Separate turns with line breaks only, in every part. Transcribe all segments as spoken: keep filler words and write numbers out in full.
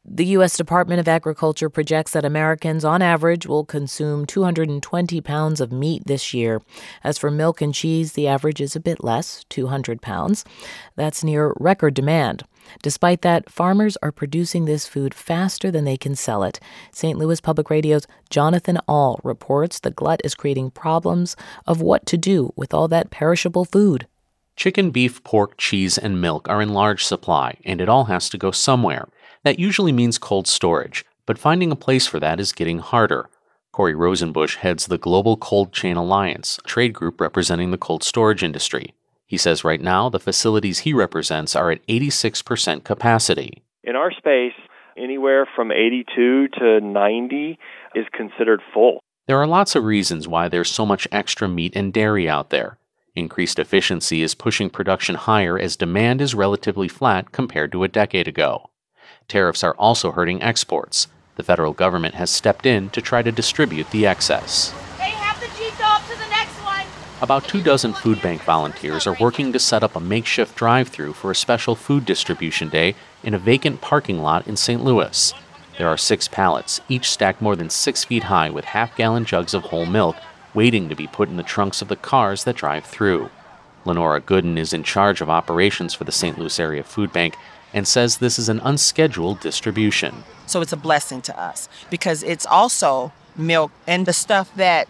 The U S Department of Agriculture projects that Americans, on average, will consume two hundred twenty pounds of meat this year. As for milk and cheese, the average is a bit less, two hundred pounds. That's near record demand. Despite that, farmers are producing this food faster than they can sell it. Saint Louis Public Radio's Jonathan Ahl reports the glut is creating problems of what to do with all that perishable food.
Chicken, beef, pork, cheese, and milk are in large supply, and it all has to go somewhere. That usually means cold storage, but finding a place for that is getting harder. Corey Rosenbusch heads the Global Cold Chain Alliance, a trade group representing the cold storage industry. He says right now the facilities he represents are at eighty-six percent capacity.
In our space, anywhere from eighty-two to ninety is considered full.
There are lots of reasons why there's so much extra meat and dairy out there. Increased efficiency is pushing production higher as demand is relatively flat compared to a decade ago. Tariffs are also hurting exports. The federal government has stepped in to try to distribute the excess.
Hey, have the Jeep off to the next one.
About two dozen food bank volunteers are working to set up a makeshift drive-through for a special food distribution day in a vacant parking lot in Saint Louis. There are six pallets, each stacked more than six feet high with half-gallon jugs of whole milk, waiting to be put in the trunks of the cars that drive through. Lenora Gooden is in charge of operations for the Saint Louis Area Food Bank and says this is an unscheduled distribution.
So it's a blessing to us because it's also milk and the stuff that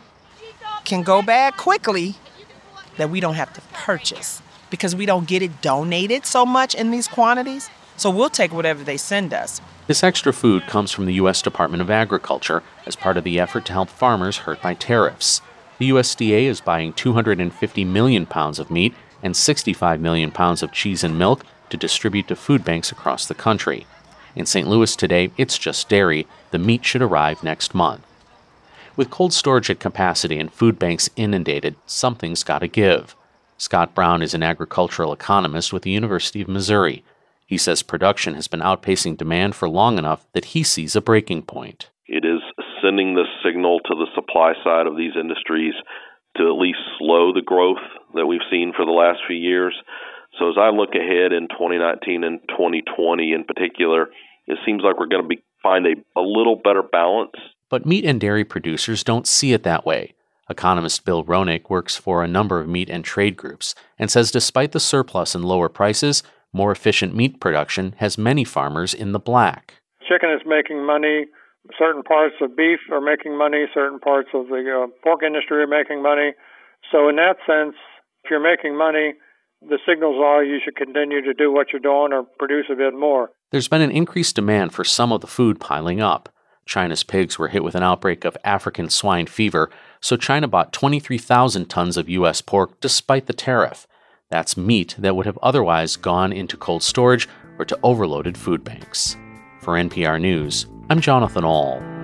can go bad quickly that we don't have to purchase because we don't get it donated so much in these quantities. So we'll take whatever they send us.
This extra food comes from the U S Department of Agriculture as part of the effort to help farmers hurt by tariffs. The U S D A is buying two hundred fifty million pounds of meat and sixty-five million pounds of cheese and milk to distribute to food banks across the country. In Saint Louis today, it's just dairy. The meat should arrive next month. With cold storage at capacity and food banks inundated, something's got to give. Scott Brown is an agricultural economist with the University of Missouri. He says production has been outpacing demand for long enough that he sees a breaking point.
It is sending the signal to the supply side of these industries to at least slow the growth that we've seen for the last few years. So as I look ahead in twenty nineteen and twenty twenty in particular, it seems like we're going to be, find a, a little better balance.
But meat and dairy producers don't see it that way. Economist Bill Roenick works for a number of meat and trade groups and says despite the surplus and lower prices, more efficient meat production has many farmers in the black.
Chicken is making money. Certain parts of beef are making money. Certain parts of the uh, pork industry are making money. So in that sense, if you're making money, the signals are you should continue to do what you're doing or produce a bit more.
There's been an increased demand for some of the food piling up. China's pigs were hit with an outbreak of African swine fever, so China bought twenty-three thousand tons of U S pork despite the tariff. That's meat that would have otherwise gone into cold storage or to overloaded food banks. For N P R News, I'm Jonathan Ahl.